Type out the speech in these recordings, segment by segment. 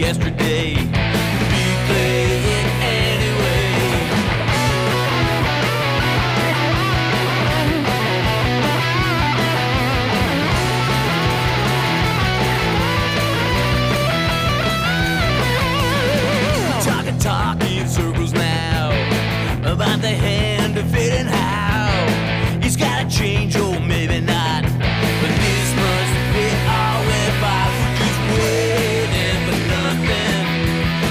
yesterday. Replay it anyway. Talk in circles now about the hand of fate and how he's gotta change, or maybe not. But this must be all we're by. We're just waiting for nothing.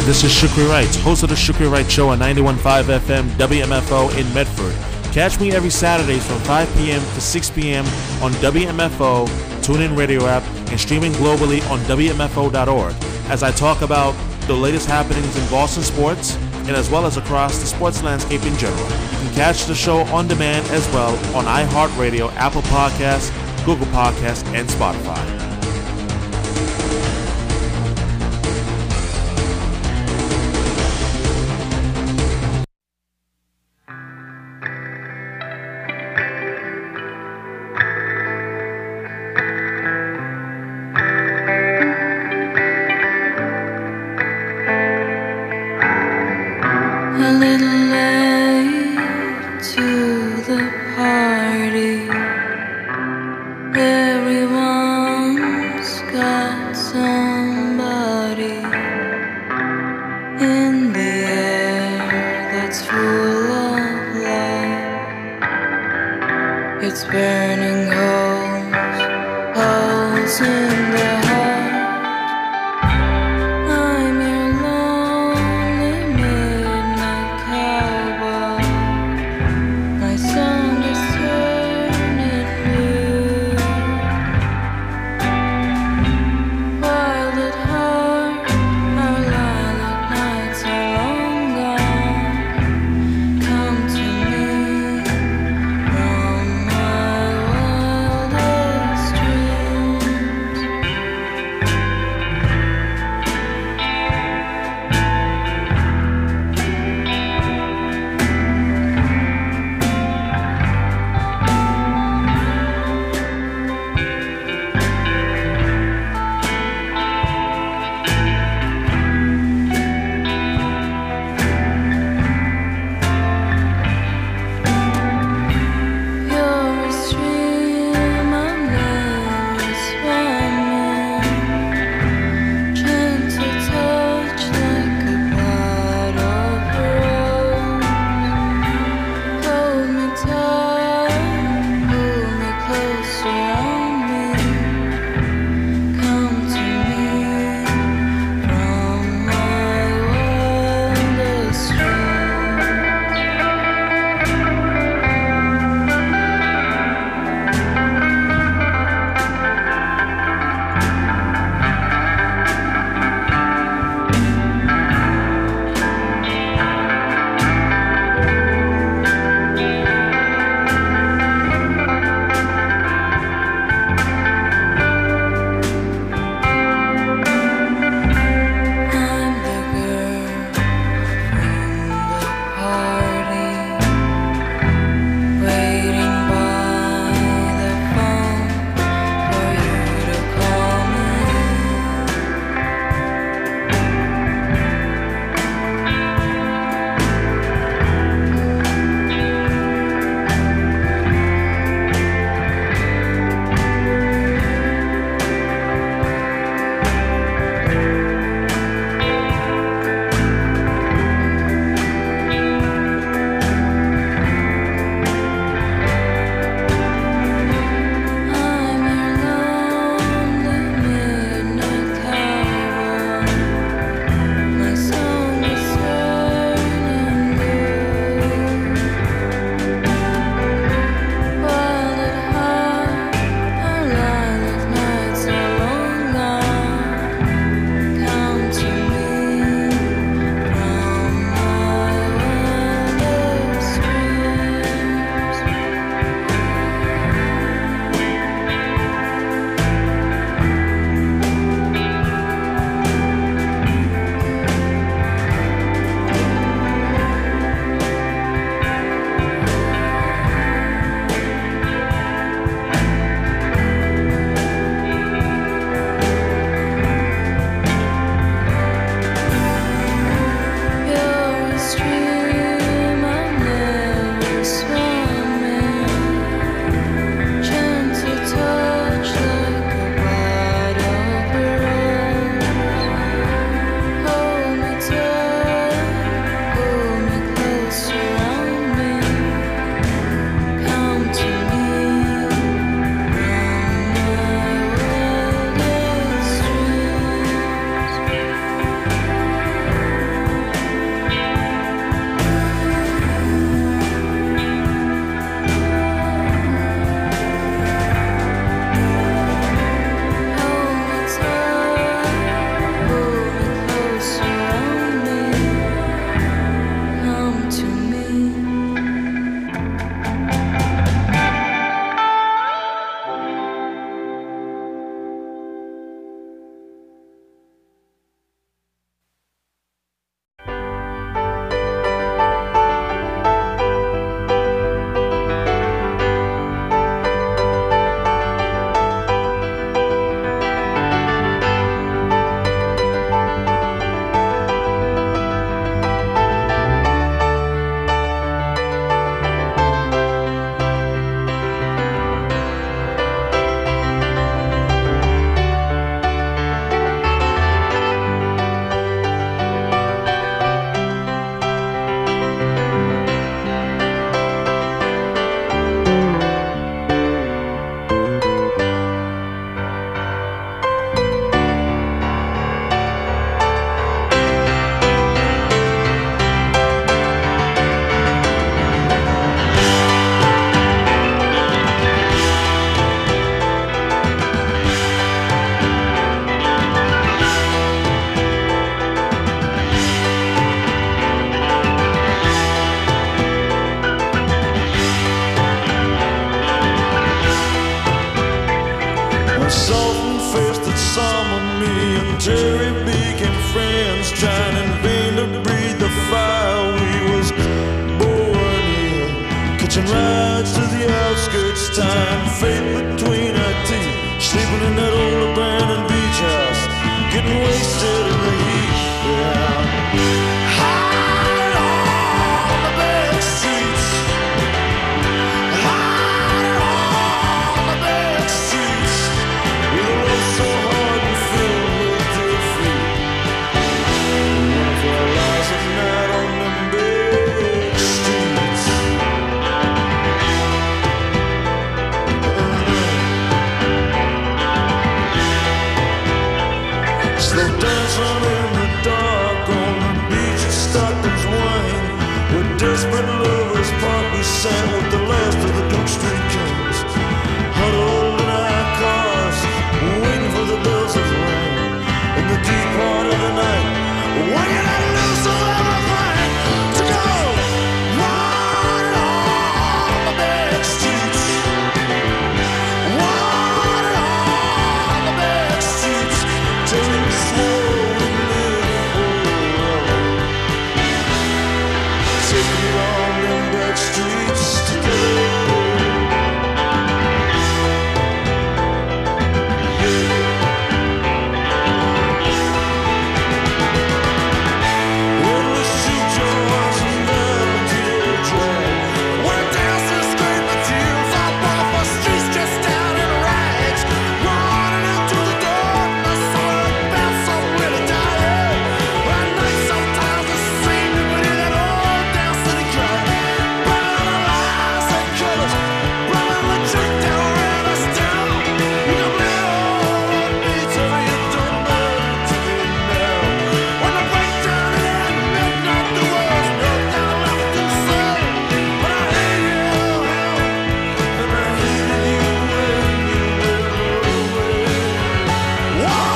this is Shukri Wright, host of the Shukri Wright Show on 91.5 FM WMFO in Medford. Catch me every Saturdays from 5 p.m. to 6 p.m. on WMFO, TuneIn Radio app, and streaming globally on WMFO.org as I talk about the latest happenings in Boston sports and as well as across the sports landscape in general. You can catch the show on demand as well on iHeartRadio, Apple Podcasts, Google Podcasts, and Spotify. Terry became friends, trying in vain to breathe the fire we was born in. Catching rides to the outskirts, tying fate between our teeth. Sleeping in that old abandoned beach house, getting wasted in the heat. Yeah. High on the back streets, high on the back streets, with a love so hard and filled with defeat. One of our lives at night on them back streets. Slow dancing in the dark on the beach at Stockton's Wine. We're desperate lovers part we sang with the last of the Duke Street Kings. Huddled in our cars, waiting for the bells of rain. In the deep part of the night, waiting to lose of everything. To go right on the back streets, right on the back streets, till we swore we'd live forever. Take me on them back streets together. When we shoot your hearts and melody they drag, we're dancing straight with tears up off our streets, just down in rags, running into the darkness, so it felt so really tired. At night sometimes it seemed we could hear that old down city cry, burning the lights and colors, blowing the truth down, ran us down. You can blame all on me till you don't matter to me now. When the breakdown hit at midnight, there was nothing left to say. But I hated him, and I hated you when you went away. Whoa,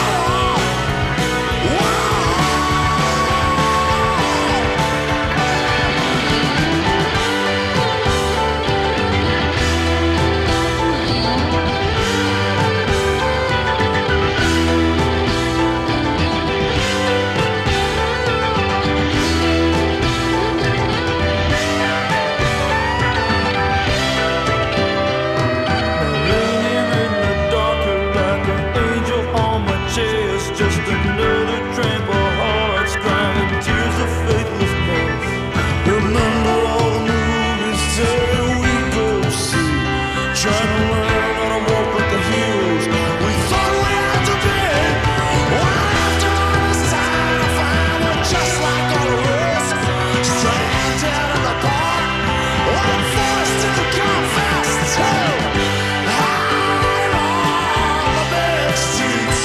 Leaning in the dark, you're like an angel on my chest. Just another tramp of hearts crying tears of faithlessness. Remember all the movies that we go see, trying to learn how to walk like the heroes we thought we had to be. Well, after all this time, I find we're just like all the rest, stranded in the park, one forced to confess to. High on the back streets,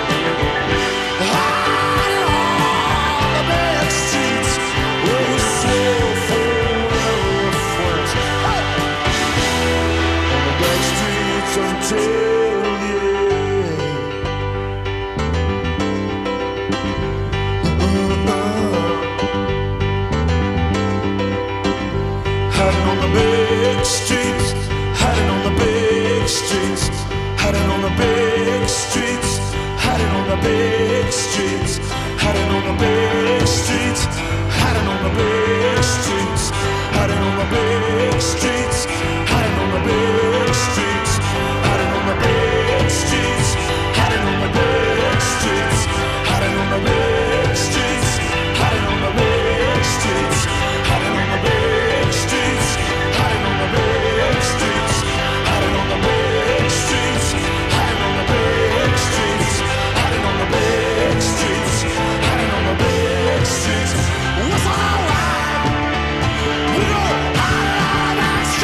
high on the back streets, where we swore forever we're friends. On the back streets until the end. Hiding on the big streets, hiding on the big streets, hiding on the big streets, hiding on the big streets, hiding on the big streets, hiding on the big streets, hiding on the big streets, hiding on the big streets, hiding on the big streets, hiding on the big streets, hiding on the big streets, hiding on the big streets, hiding on the big streets, hiding on the big streets, hiding on the big streets, hiding on the big streets, hiding on the big streets, hiding on the big streets. What's alright? We go high on the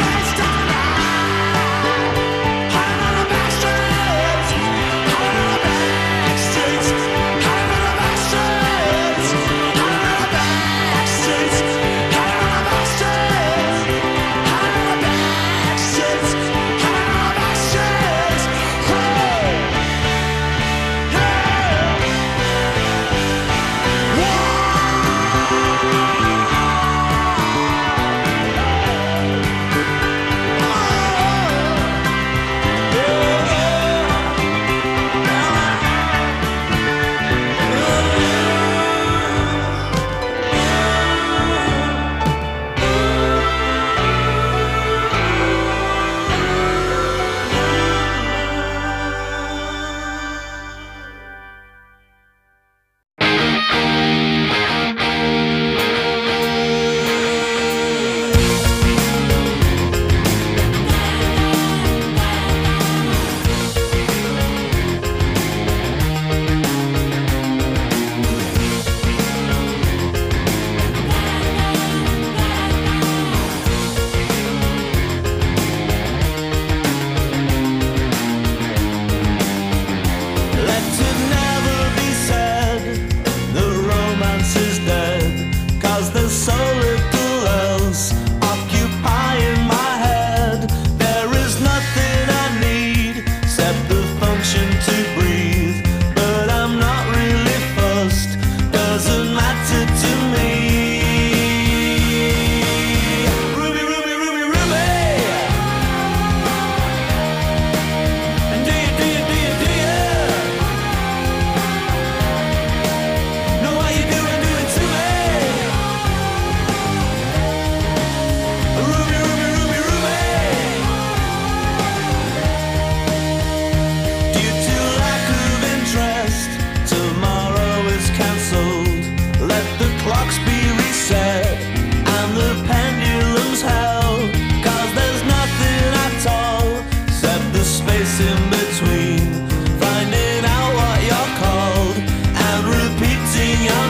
in between, finding out what you're called and repeating your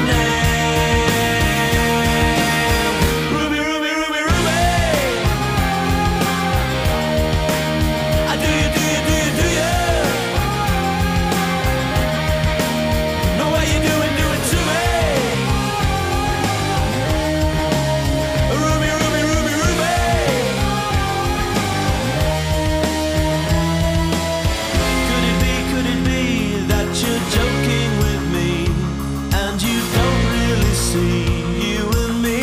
name. Ruby, Ruby, Ruby, Ruby. Do you, do you, do you, do you? Know what you're doing, do it to me. Ruby, Ruby, Ruby, Ruby. Could it be that you're joking with me and you don't really see you and me?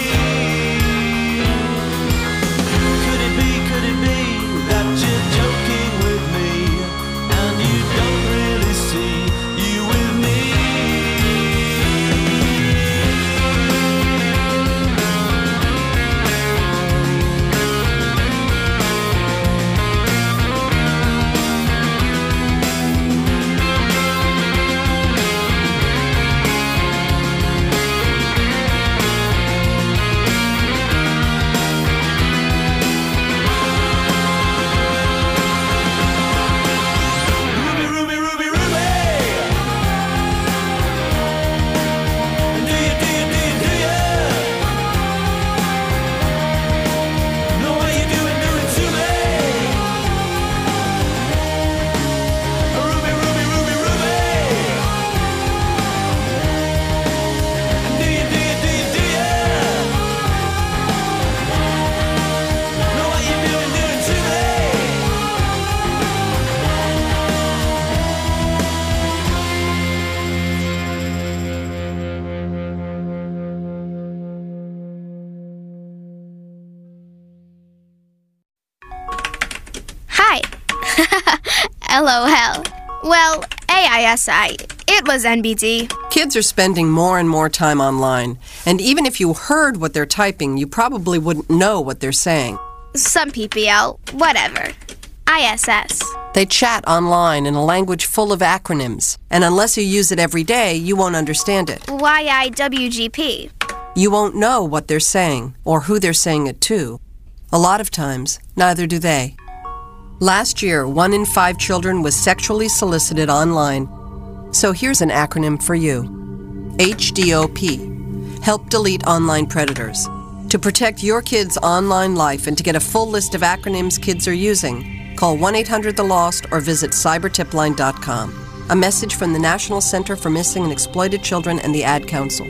Could it be that you're joking with me and you don't really see you with me? Ruby, Ruby, Ruby, Ruby. Do you, do you, do you, do you? Know what you're doing, do it to me. Ruby, Ruby, Ruby, Ruby. Do you, do you, do you, do you? Know what you're doing, do it to me. Hi. LOL. Well, AISI. It was NBD. Kids are spending more and more time online, and even if you heard what they're typing, you probably wouldn't know what they're saying. Some PPL. Whatever. ISS. They chat online in a language full of acronyms, and unless you use it every day, you won't understand it. YIWGP. You won't know what they're saying or who they're saying it to. A lot of times, neither do they. Last year, 1 in 5 children was sexually solicited online. So here's an acronym for you. HDOP. Help delete online predators. To protect your kids' online life and to get a full list of acronyms kids are using, call 1-800-THE-LOST or visit cybertipline.com. A message from the National Center for Missing and Exploited Children and the Ad Council.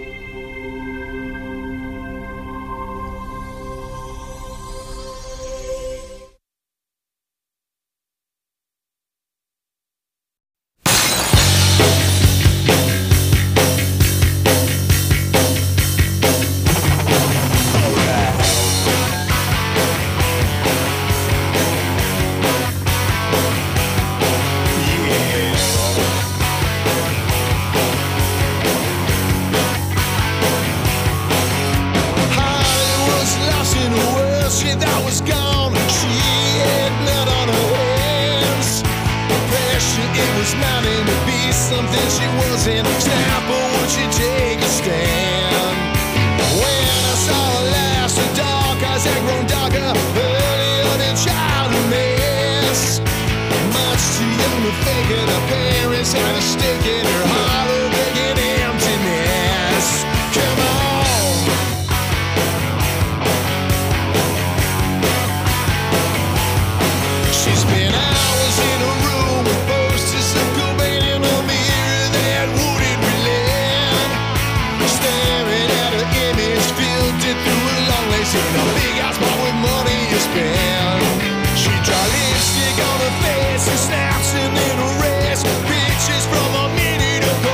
Snaps and then arrests, pictures from a minute ago.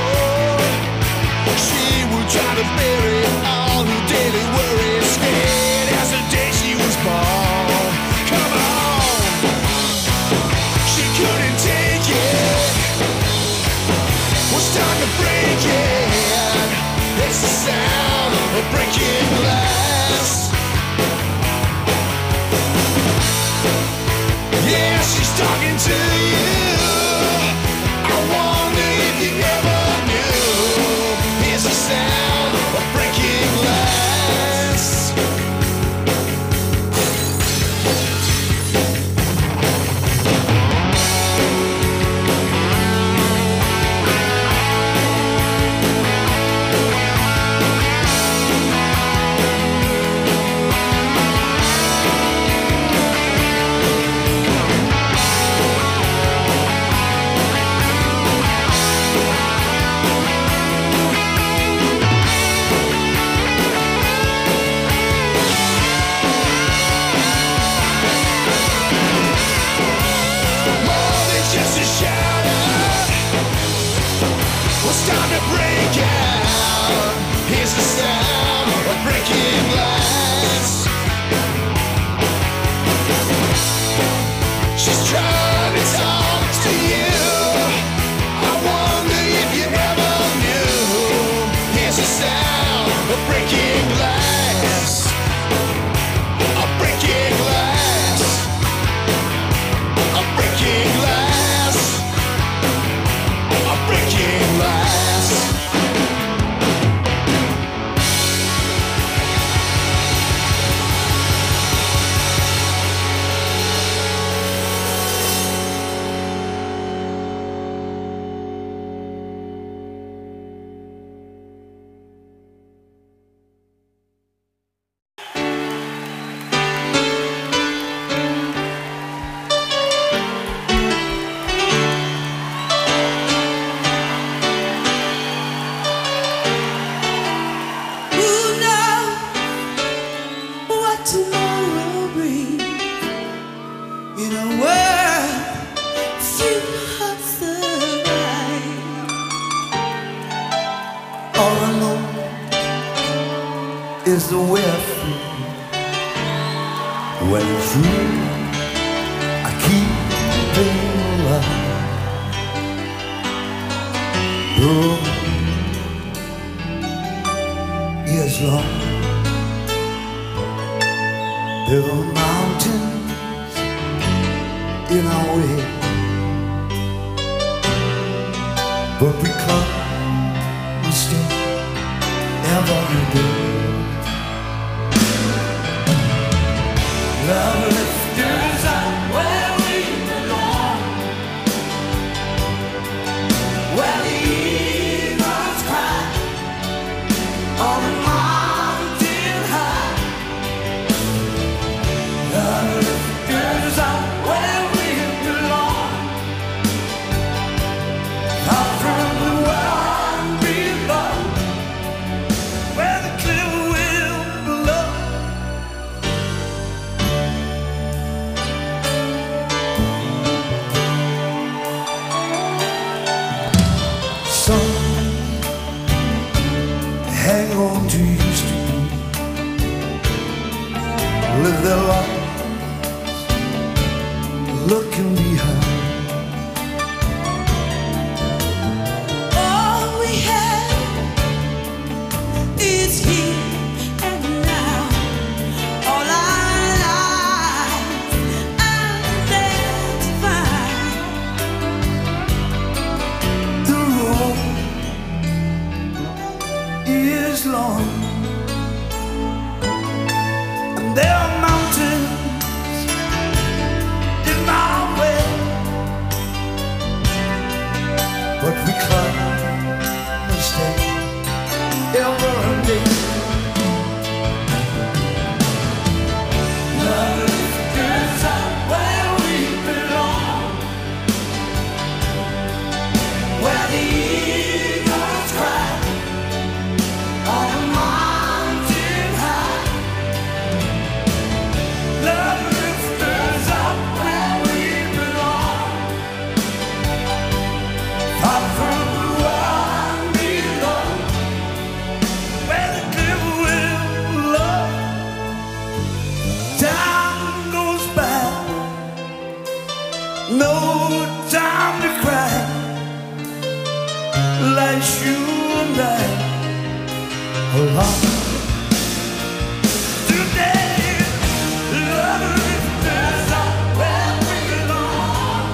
is the way I feel. When it's real, I keep it alive. The road is long. There are mountains in our way, but we climb, we stay every day. Love lifters up where we belong, where the eagles cry on the mountain high. Love lifters up where we belong, out from the world below, where the clear will blow. Some hang on to used to be, live their lives looking behind. All we have is here and now. All our lives are there to find. The road is long, and there are mountains in our way, but we climb and stay every day. Love lifters up where we belong, where the eagles cry on a mountain high. Love lifters up where we belong, far from the world below, where the clear will blow. Time goes by, no time to cry. Like you and I alone today. Love lifters up where we belong,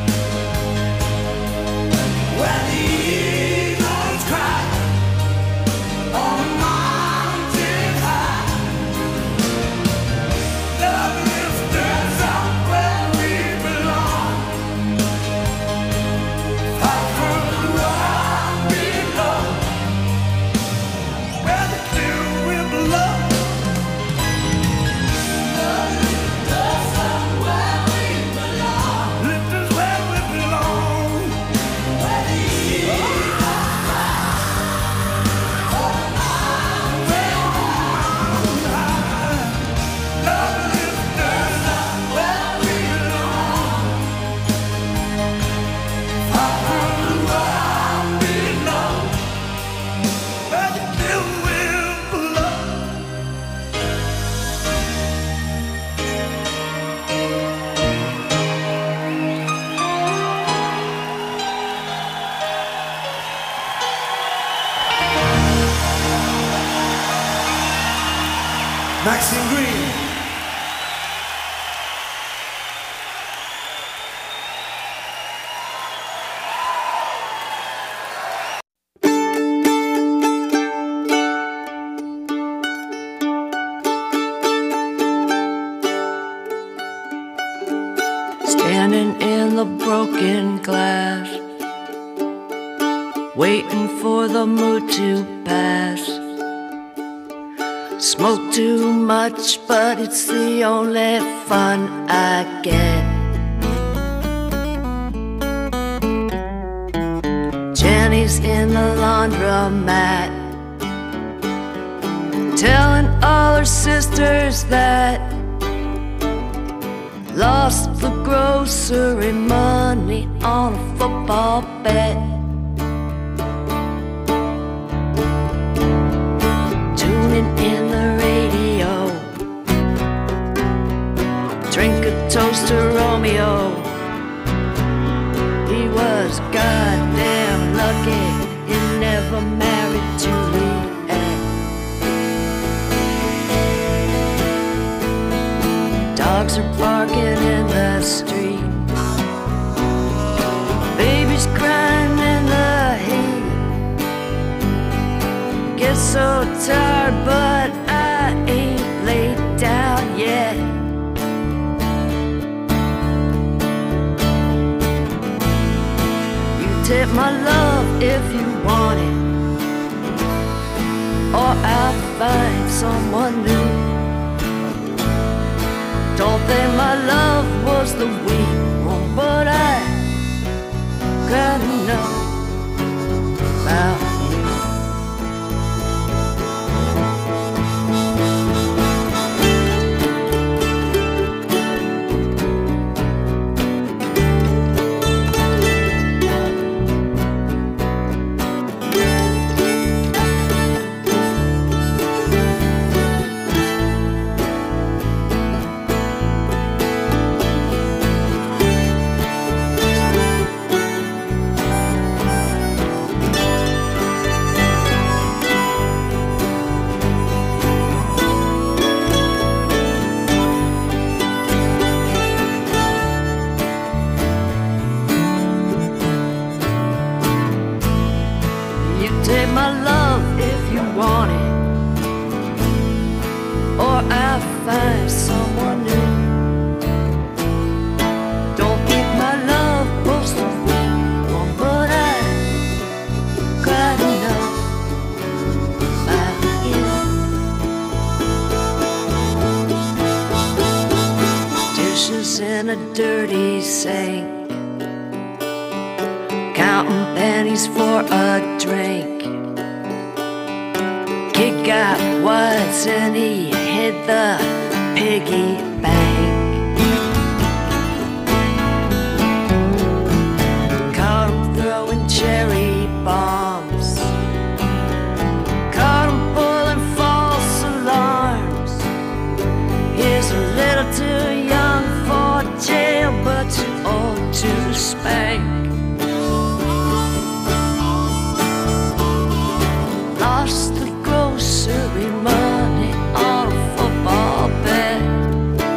where the eagles cry on a mountain high. Love lifters up where we belong, far from the world below, where the clear will blow. Lift us where we belong, where the eagles fly on a mountain high. Love lifters up where we belong, far from the world below, where the clear will blow. Maxine Green. Standing in the broken glass, waiting for the mood to pass. Smoke too much, but it's the only fun I get. Jenny's in the laundromat, telling all her sisters that lost the grocery money on a football bet. Tuning in the was goddamn lucky he never married Juliet. Dogs are barking in the street, babies crying in the heat. Get so tired, but I ain't laid down yet. You take my love if you want it, or I'll find someone new. Don't think my love was the weak one, but I gotta know about you. Take my love if you want it, or I'll find someone new. Don't think my love was the weak one, but I gotta know about you. Dishes in a dirty sink, counting pennies for a drink. He got wise and he hit the piggy bank. Caught him throwing cherry bombs, caught him pulling false alarms. He's a little too young for jail, but too old to spank. Lost the grocery money on a football bet.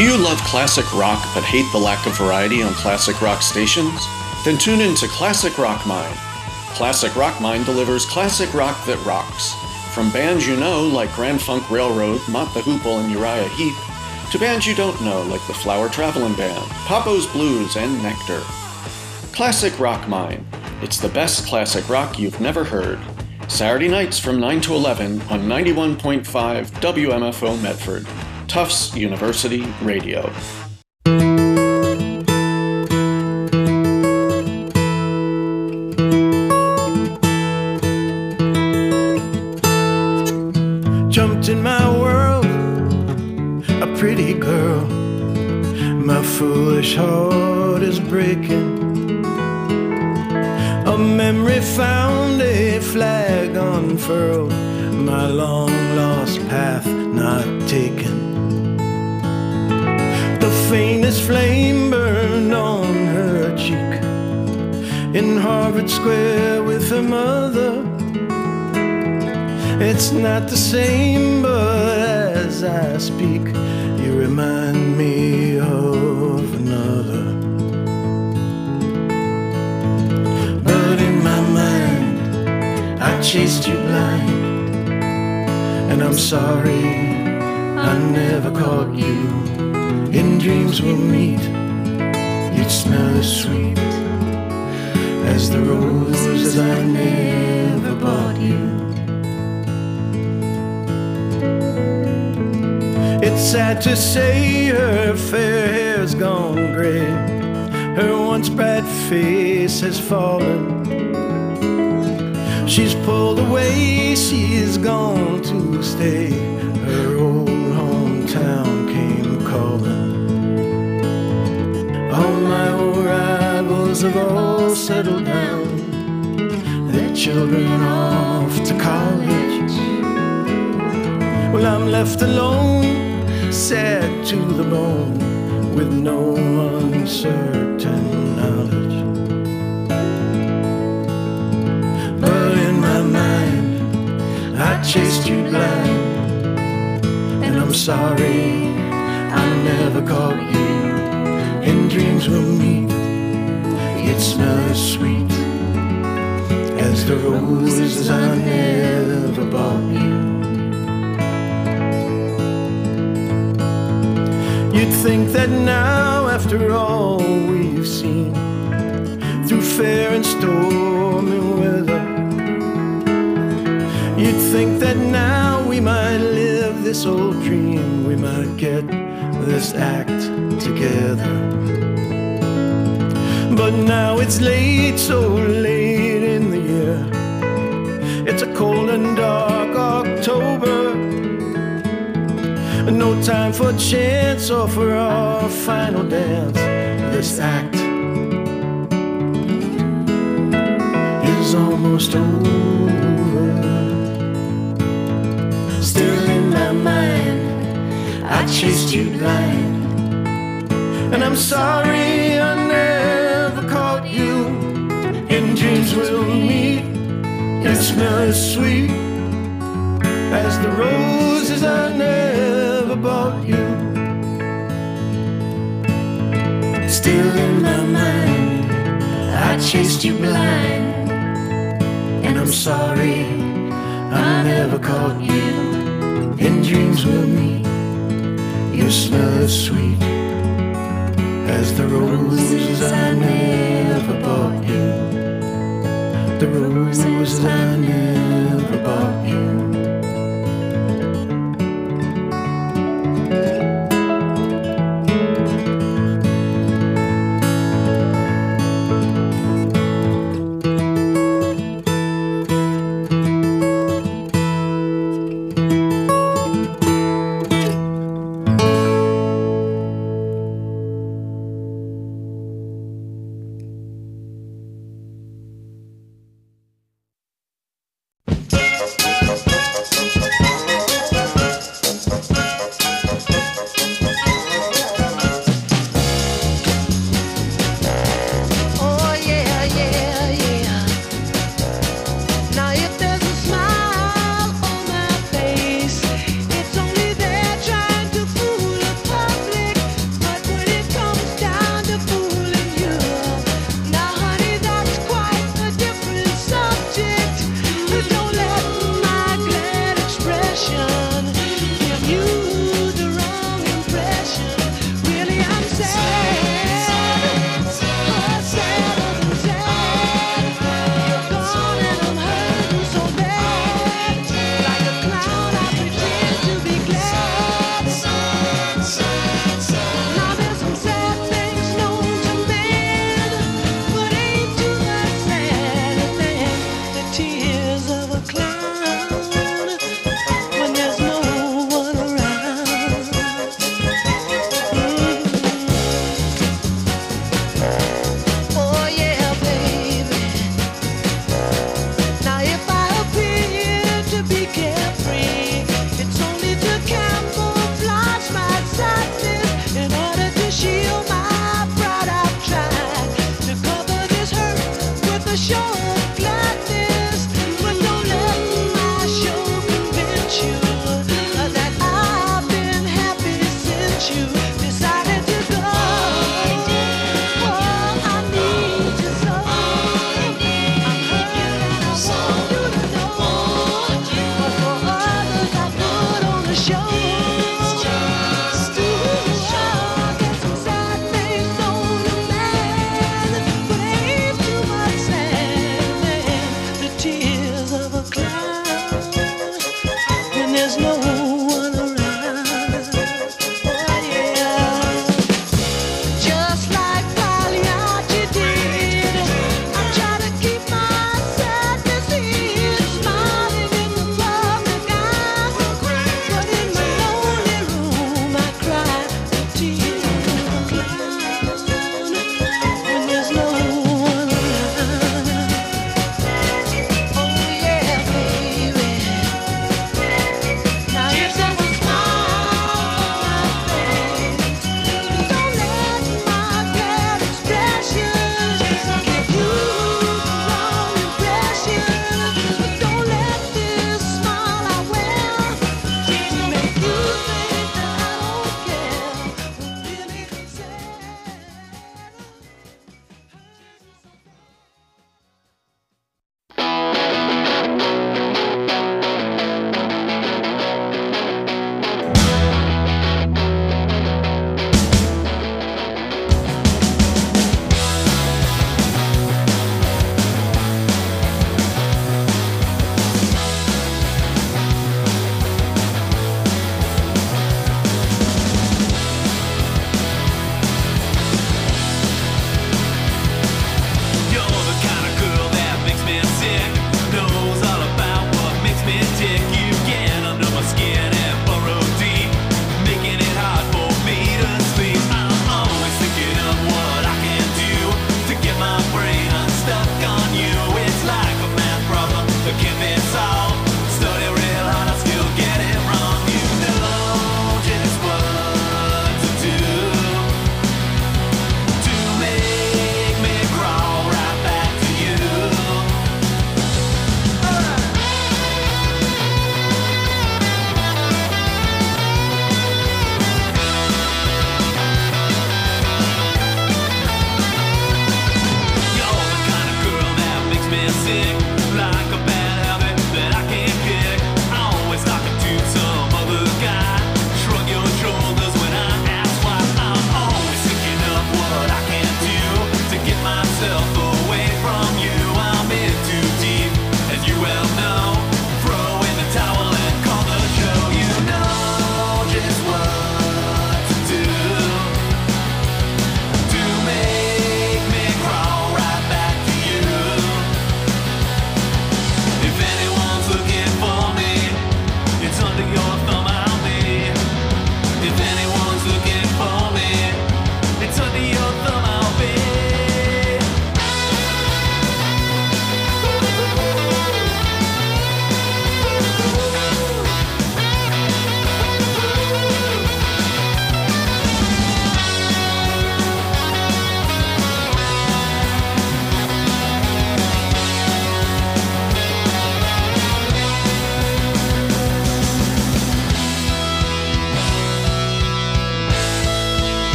Do you love classic rock but hate the lack of variety on classic rock stations? Then tune in to Classic Rock Mind. Classic Rock Mind delivers classic rock that rocks. From bands you know like Grand Funk Railroad, Mott the Hoople, and Uriah Heep, to bands you don't know like the Flower Travelin' Band, Papo's Blues, and Nectar. Classic Rock Mind. It's the best classic rock you've never heard. Saturday nights from 9 to 11 on 91.5 WMFO Medford, Tufts University Radio. Jumped in my world, a pretty girl. My foolish heart is breaking. A memory found, a flag unfurled. My long lost path not taken. The faintest flame burned on her cheek. In Harvard Square with her mother. It's not the same, but as I speak, you remind me of another. But in my mind, I chased you blind. And I'm sorry I never caught you. In dreams we'll meet, you'd smell as sweet as the roses I never bought you. It's sad to say her fair hair's gone gray. Her once bright face has fallen. She's pulled away, she's gone to stay. Her old hometown came calling. All my old rivals have all settled down. Their children off to college. Well, I'm left alone, sad to the bone, with no uncertain knowledge. But in my mind, I chased you blind. And I'm sorry I never caught you. In dreams we'll meet, you'd smell as sweet as the roses I never bought you. You'd think that now, after all we've seen, through fair and stormy weather, you'd think that now we might live this old dream, we might get this act together. But now it's late, so late in the year. It's a cold and dark October. No time for chance or for our final dance. This act is almost over. Still in my mind, I chased you blind. And I'm sorry I never caught you. In dreams we'll meet, you smell as sweet as the roses I never bought you. Still in my mind, I chased you blind. And I'm sorry I never caught you. In dreams we'll meet, you smell as sweet as the roses I never bought you. The roses I never bought you.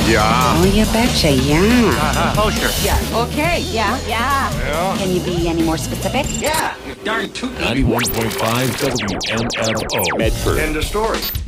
Yeah. Oh, you betcha, yeah. Kosher. Yeah, okay, yeah. Can you be any more specific? Yeah. You darn tootin'. 91.5 WMFO. Medford. End of story.